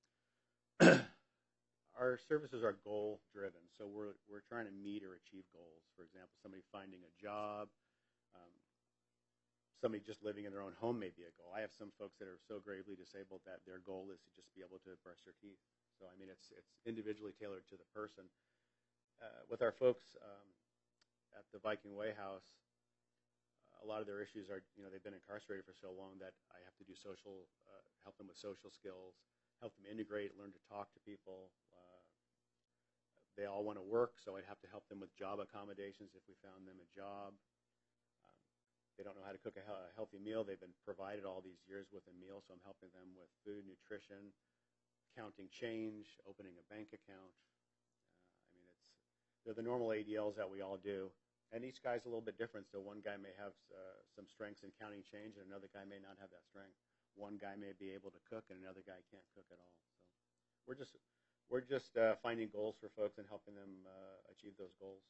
Our services are goal-driven, so we're trying to meet or achieve goals. For example, somebody finding a job, somebody just living in their own home may be a goal. I have some folks that are so gravely disabled that their goal is to just be able to brush their teeth. So, it's individually tailored to the person. With our folks at the Viking Way House, a lot of their issues are, they've been incarcerated for so long that I have to do help them with social skills, help them integrate, learn to talk to people. They all want to work, so I'd have to help them with job accommodations if we found them a job. They don't know how to cook a healthy meal. They've been provided all these years with a meal, so I'm helping them with food, nutrition, counting change, opening a bank account. They're the normal ADLs that we all do. And each guy's a little bit different, so one guy may have some strengths in counting change, and another guy may not have that strength. one guy may be able to cook and another guy can't cook at all. So we're just finding goals for folks and helping them achieve those goals.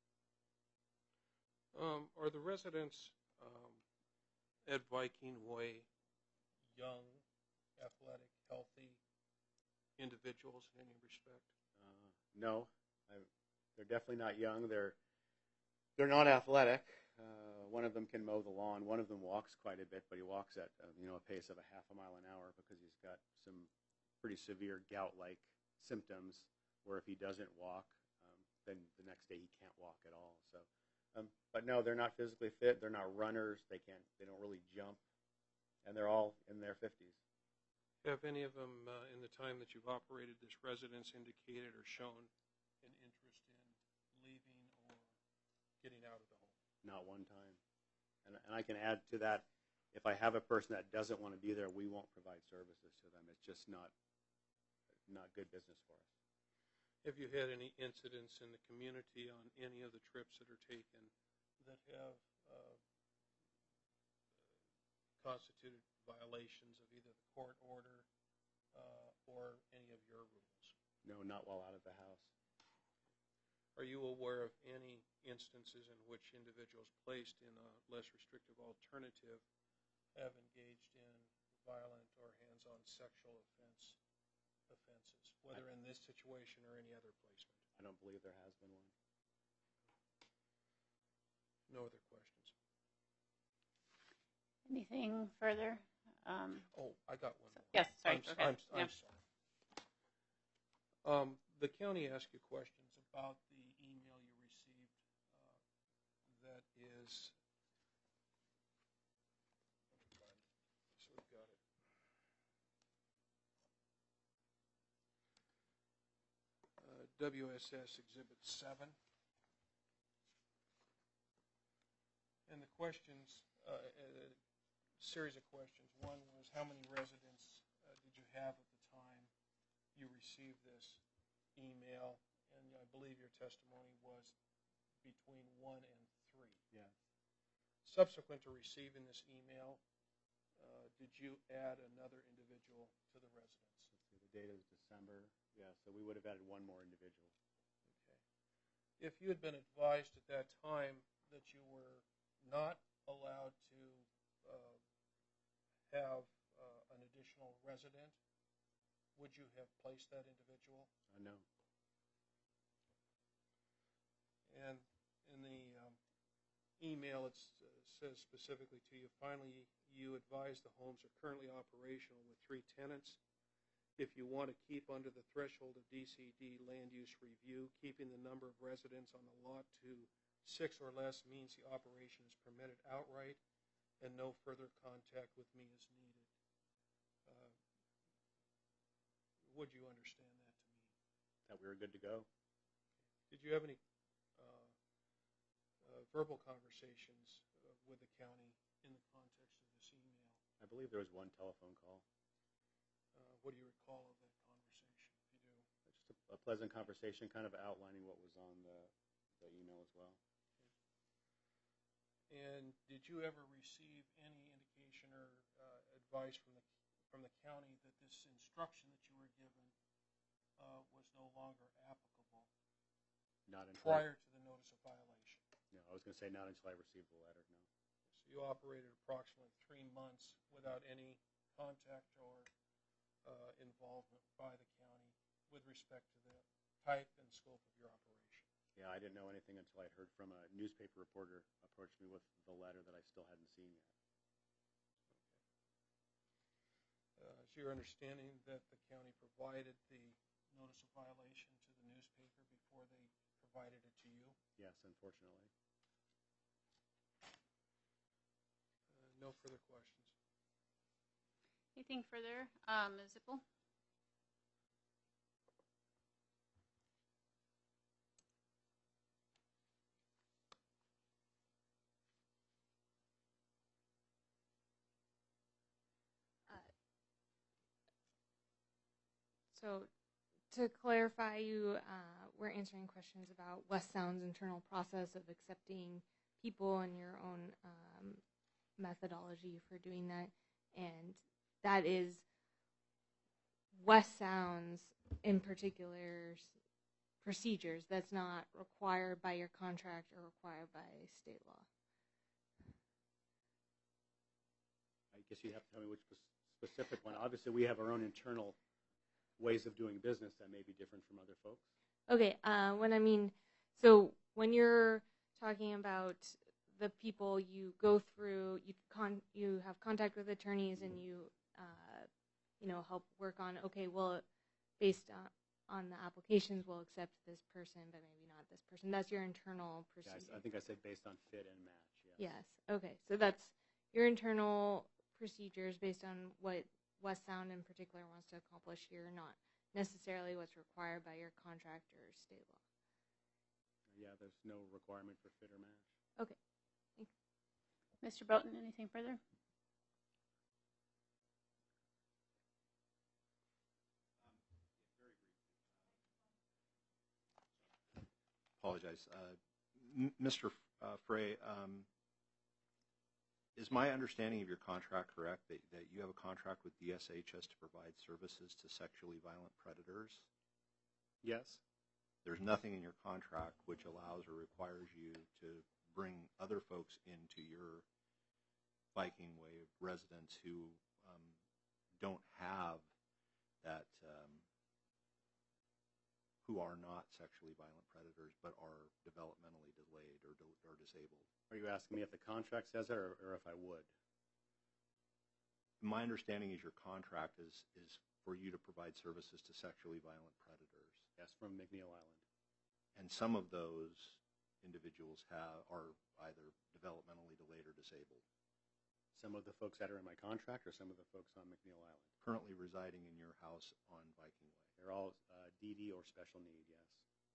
Are the residents at Viking Way young, athletic, healthy individuals in any respect? No, they're definitely not young. They're not athletic. One of them can mow the lawn. One of them walks quite a bit, but he walks at a pace of a half a mile an hour because he's got some pretty severe gout-like symptoms. Where if he doesn't walk, then the next day he can't walk at all. So, but no, they're not physically fit. They're not runners. They don't really jump, and they're all in their 50s. Have any of them, in the time that you've operated this residence, indicated or shown an interest in leaving or getting out of the home? Not one time. And I can add to that, if I have a person that doesn't want to be there, we won't provide services to them. It's just not good business for us. Have you had any incidents in the community on any of the trips that are taken that have constituted violations of either the court order or any of your rules? No, not while out of the house. Are you aware of any instances in which individuals placed in a less restrictive alternative have engaged in violent or hands-on sexual offenses, whether in this situation or any other placement? I don't believe there has been one. No other questions? Anything further? I got one more. Yes, sorry. I'm Yeah. sorry. The county asked you questions about the email you received that is, so we've got it. WSS Exhibit 7. And the questions, a series of questions. One was, how many residents did you have at the time you received this email? And I believe your testimony was between 1 and 3. Yeah. Subsequent to receiving this email, did you add another individual to the residence? Let's see, the date is December. Yeah, so we would have added one more individual. Okay. If you had been advised at that time that you were not allowed to have an additional resident, would you have placed that individual? No. And in the email, it says specifically to you, finally, you advise the homes are currently operational with 3 tenants. If you want to keep under the threshold of DCD land use review, keeping the number of residents on the lot to 6 or less means the operation is permitted outright and no further contact with me is needed. Would you understand that to mean? That we were good to go. Did you have any verbal conversations with the county in the context of this email? I believe there was one telephone call. What do you recall of that conversation, if you do? Just a pleasant conversation, kind of outlining what was on the email as well. Okay. And did you ever receive any indication or advice from the county that this instruction that you were given was no longer applicable Not until prior to the notice of violation? No, I was going to say not until I received the letter. No. So you operated approximately 3 months without any contact or involvement by the county with respect to the type and scope of your operation. Yeah, I didn't know anything until I'd heard from a newspaper reporter approach me with the letter that I still hadn't seen yet. Okay. Is your understanding that the county provided the notice of violation to the newspaper before they provided it to you? Yes, unfortunately. No further questions. Anything further? Ms. Zippel? So to clarify, you were answering questions about West Sound's internal process of accepting people and your own methodology for doing that. And that is West Sound's in particular procedures. That's not required by your contract or required by state law. I guess you have to tell me which specific one. Obviously, we have our own internal ways of doing business that may be different from other folks. Okay, so when you're talking about the people you go through, you have contact with attorneys and you help work on, okay, well, based on the applications, we'll accept this person, but maybe not this person. That's your internal procedure. Yeah, I think I said based on fit and match. Yes. Okay, so that's your internal procedures based on what West Sound in particular wants to accomplish here, not necessarily what's required by your contract or state law. Yeah, there's no requirement for fit or match. Okay. Thanks. Mr. Broughton, anything further? Apologize. Mr. Frey, is my understanding of your contract correct that you have a contract with DSHS to provide services to sexually violent predators? Yes. There's nothing in your contract which allows or requires you to bring other folks into your Viking Way residents who don't have that, who are not sexually violent predators but are developmentally delayed or disabled. Are you asking me if the contract says it or if I would? My understanding is your contract is for you to provide services to sexually violent predators. Yes, from McNeil Island. And some of those individuals are either developmentally delayed or disabled. Some of the folks that are in my contract or some of the folks on McNeil Island? Currently residing in your house on Viking Way. They're all DD or special need, yes.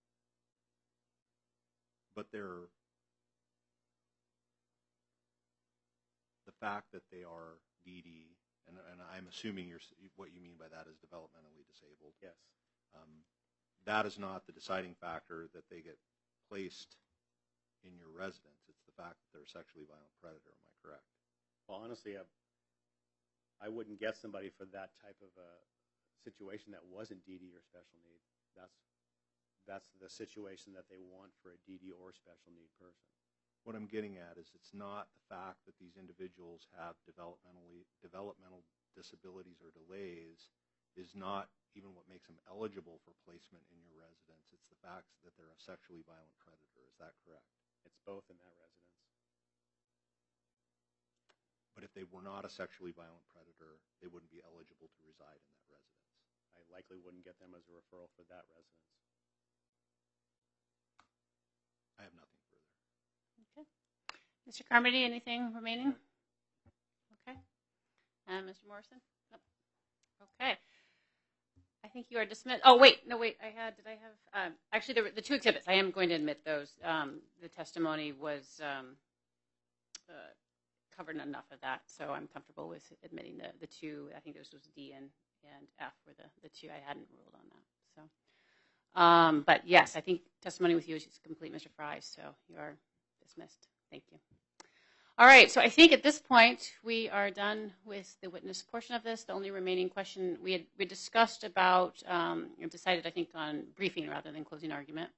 But the fact that they are DD, and I'm assuming what you mean by that is developmentally disabled. Yes. That is not the deciding factor that they get placed in your residence. It's the fact that they're a sexually violent predator. Am I correct? Well, honestly, I wouldn't get somebody for that type of a situation that wasn't DD or special need. That's the situation that they want for a DD or special need person. What I'm getting at is it's not the fact that these individuals have developmental disabilities or delays is not even what makes them eligible for placement in your residence. It's the fact that they're a sexually violent predator. Is that correct? It's both in that residence. But if they were not a sexually violent predator, they wouldn't be eligible to reside in that residence. I likely wouldn't get them as a referral for that residence. I have nothing further. Okay. Mr. Carmody, anything remaining? Okay. And Mr. Morrison? Nope. Okay. I think you are dismissed. Oh, wait. No, wait. Actually, there were the two exhibits. I am going to admit those. The testimony was covered enough of that, so I'm comfortable with admitting the two. I think this was D and F were the two. I hadn't ruled on that. So, but yes, I think testimony with you is complete, Mr. Fry, so you are dismissed. Thank you. All right, so I think at this point we are done with the witness portion of this. The only remaining question we discussed about, decided I think on briefing rather than closing argument.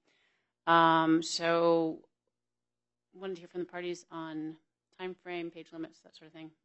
So wanted to hear from the parties on time frame, page limits, that sort of thing.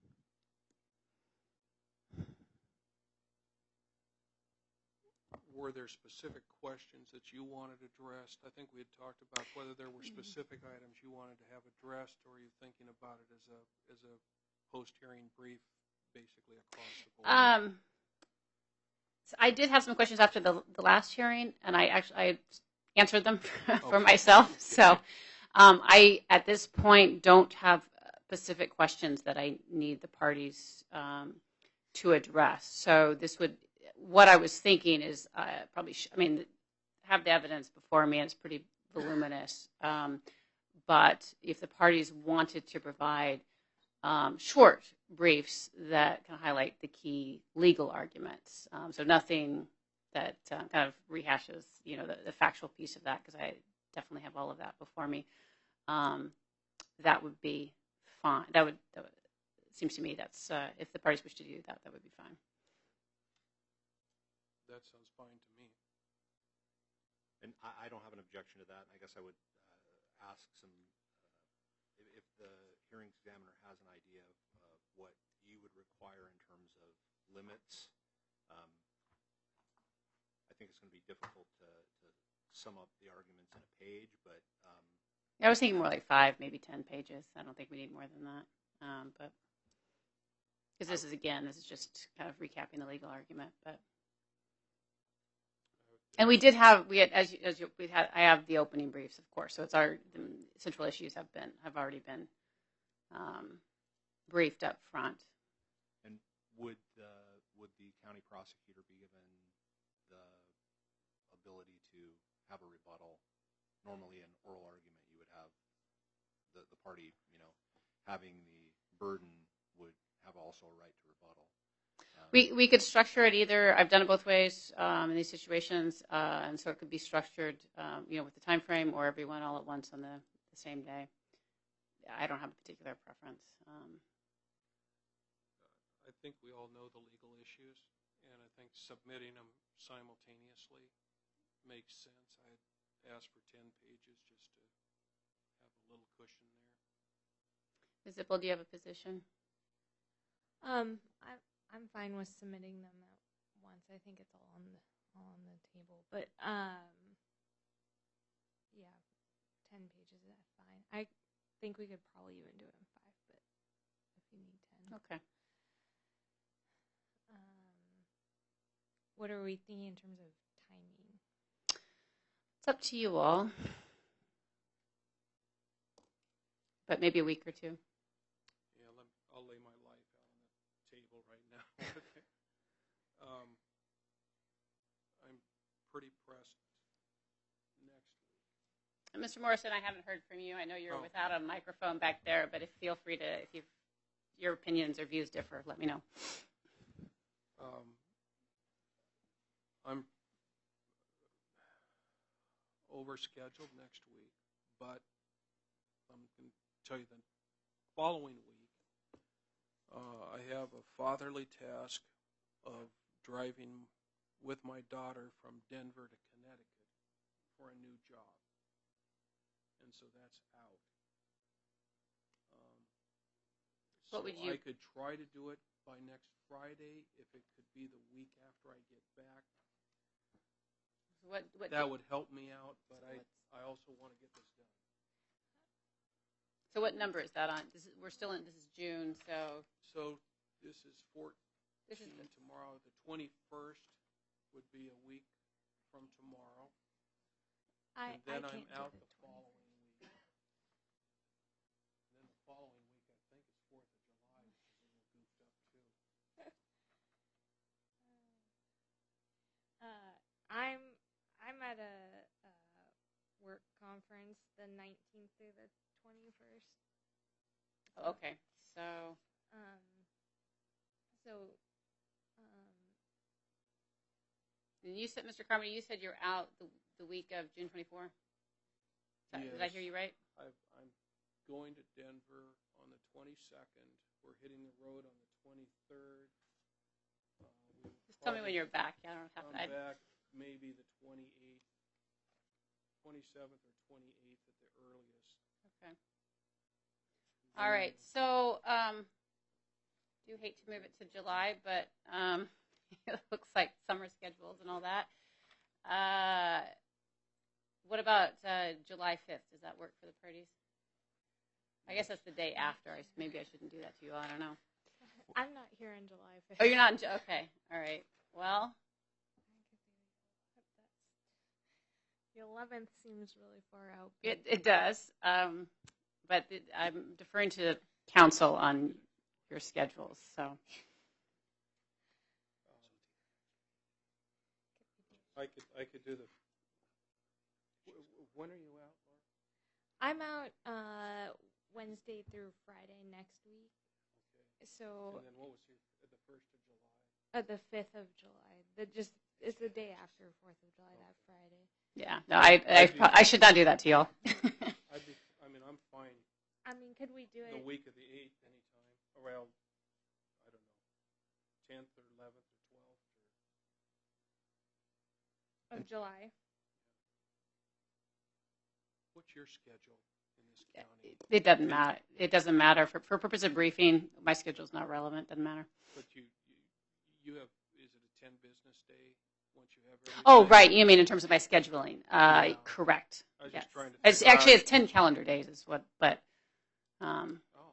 Were there specific questions that you wanted addressed? I think we had talked about whether there were specific items you wanted to have addressed, or are you thinking about it as a post-hearing brief, basically across the board? So I did have some questions after the last hearing, and I answered them for Okay. myself. So I, at this point, don't have specific questions that I need the parties to address. So what I was thinking is probably, have the evidence before me, and it's pretty voluminous. But if the parties wanted to provide short briefs that can highlight the key legal arguments, so nothing that kind of rehashes, the factual piece of that, because I definitely have all of that before me, that would be fine. That would seems to me that's if the parties wish to do that, that would be fine. That sounds fine to me. And I don't have an objection to that. I guess I would ask some, if the hearing examiner has an idea of what you would require in terms of limits. I think it's going to be difficult to sum up the arguments in a page, but I was thinking more like 5, maybe 10 pages. I don't think we need more than that. But because this is just kind of recapping the legal argument. But and we had I have the opening briefs, of course. So it's the central issues have already been briefed up front. And would the county prosecutor be given the ability to have a rebuttal? Normally, in oral argument, you would have the party, having the burden would have also a right to rebuttal. We could structure it either. I've done it both ways in these situations, and so it could be structured, with the time frame, or everyone all at once on the same day. I don't have a particular preference. I think we all know the legal issues, and I think submitting them simultaneously makes sense. I'd ask for 10 pages just to have a little cushion there. Ms. Zippel, do you have a position? I'm fine with submitting them at once. I think it's all on the table. But yeah, 10 pages is fine. I think we could probably even do it in 5, but if you need 10. Okay. What are we thinking in terms of timing? It's up to you all. But maybe a week or two. Yeah, I'll lay my life out on the table right now. I'm pretty pressed next week. And Mr. Morrison, I haven't heard from you. I know you're without a microphone back there, but feel free to, if your opinions or views differ, let me know. I'm overscheduled next week, but I'm going to tell you the following week, I have a fatherly task of driving with my daughter from Denver to Connecticut for a new job. And so that's out. I could try to do it by next Friday if it could be the week after I get back. That would help me out, but I also want to get this done. So what number is that on? This is June, so. So this is 14 tomorrow. The 21st would be a week from tomorrow. And then I'm out the following week. And then the following week, I think it's 4th of July, which is a little goofed up too. I'm at a work conference the 19th through the 21st. Oh, okay. So. And you said, Mr. Carmody, you said you're out the week of June 24? Yes. Did I hear you right? I'm going to Denver on the 22nd. We're hitting the road on the 23rd. Just tell me when you're back. I don't have to. I'm back maybe the 28th, 27th or 28th at the earliest. Okay. All right. So, do hate to move it to July, but it looks like summer schedules and all that. What about July 5th? Does that work for the parties? I guess that's the day after. Maybe I shouldn't do that to you all. I don't know. I'm not here on July 5th. Oh, you're not? Okay. All right. Well. The 11th seems really far out. It does. But I'm deferring to council on your schedules. So. I could do the. When are you out, Laura? I'm out Wednesday through Friday next week. Okay. So. And then what was the 1st of July? The 5th of July. It's the day after 4th of July, that Friday. Yeah. No, I should not do that to y'all. I'm fine. Could we do it? The week of the 8th anytime. Around 10th or 11th or 12th? Of July. What's your schedule in this county? It doesn't matter. It doesn't matter for purpose of briefing. My schedule's not relevant. Doesn't matter. But you have, is it a 10 business day once you have everything? Oh, right. You mean in terms of my scheduling? Yeah. Correct. I was Yes. just trying to It's figure actually out- it's 10 calendar days is what, but Oh.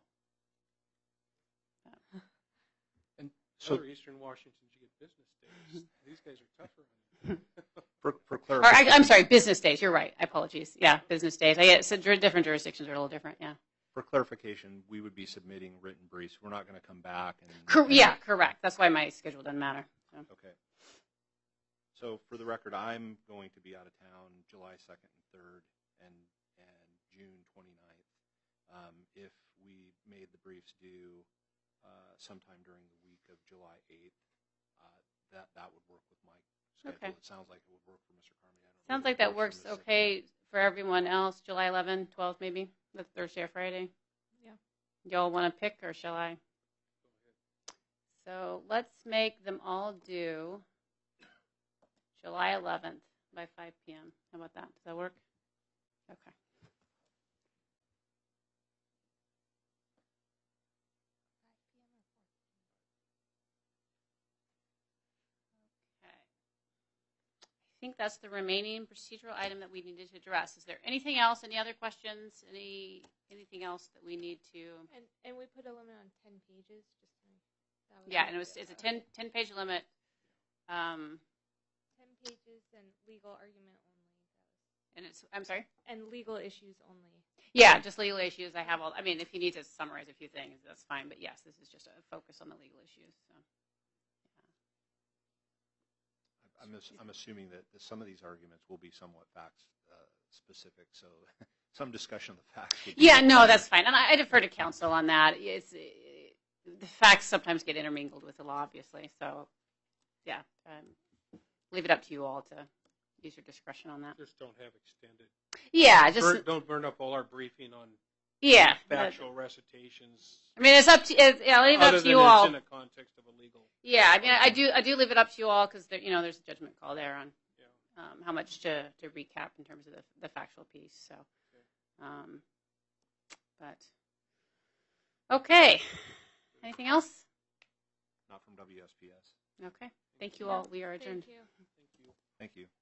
And So- other Eastern Washingtons, you get business days. These guys are tougher on you. For or clarification, I'm sorry, business days. You're right. Apologies. Yeah, business days. I get so different jurisdictions are a little different. Yeah. for clarification, we would be submitting written briefs. We're not going to come back and. Yeah, correct. That's why my schedule doesn't matter. So. Okay. So for the record, I'm going to be out of town July 2nd and 3rd and June 29th. If we made the briefs due sometime during the week of July 8th, that would work with my schedule. Okay. It sounds like it would work for Mr. Carmody. I don't know Sounds if like it that works for Ms. okay for everyone else. July 11, 12 maybe. That's Thursday or Friday. Yeah. Y'all want to pick or shall I? So let's make them all due July 11th by 5 p.m. How about that? Does that work? Okay. Okay. I think that's the remaining procedural item that we needed to address. Is there anything else? Any other questions? Anything else that we need to? And we put a limit on 10 pages. Just to, that was Yeah, and it's a 10-page limit. 10 pages and legal argument only. And it's, I'm sorry? And legal issues only. Yeah, just legal issues. I have all, I mean, if you need to summarize a few things, that's fine. But yes, this is just a focus on the legal issues. So. I'm assuming that some of these arguments will be somewhat fact specific, so some discussion of the facts. Would be Yeah, no, that's fine. And I defer to counsel on that. It's, the facts sometimes get intermingled with the law, obviously. So, yeah, leave it up to you all to use your discretion on that. Just don't have extended. Yeah, just, Don't burn up all our briefing on yeah. factual recitations. I mean, it's up to, I'll leave it Other up to than you all. it's in the context of a legal. Yeah, I mean, I do leave it up to you all because there's a judgment call there on Yeah. how much to recap in terms of the factual piece. So, but okay, anything else? not from WSPS. Okay, thank you all. We are adjourned. Thank you. Thank you. Thank you.